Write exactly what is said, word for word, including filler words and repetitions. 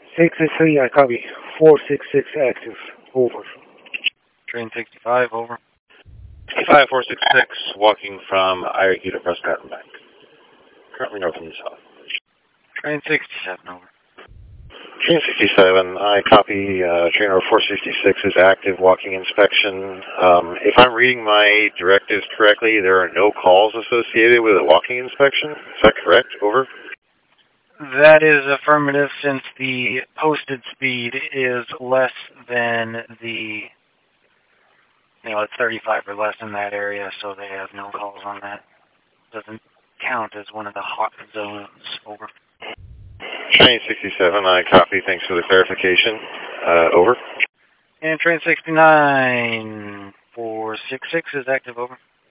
six six three, I copy. four six six active. Over. Train sixty-five, over. sixty-five four six six, walking from Iraqi to Prescott and back. Currently north and south. Train sixty-seven, over. Train sixty-seven, I copy. Uh, train number four sixty-six is active, walking inspection. Um, if I'm reading my directives correctly, there are no calls associated with a walking inspection. Is that correct? Over. That is affirmative, since the posted speed is less than the, you know, it's thirty-five or less in that area, so they have no calls on that. Doesn't count as one of the hot zones. Over. Train sixty-seven, I copy. Thanks for the clarification. Uh, over. And train sixty-nine, four six six is active, over.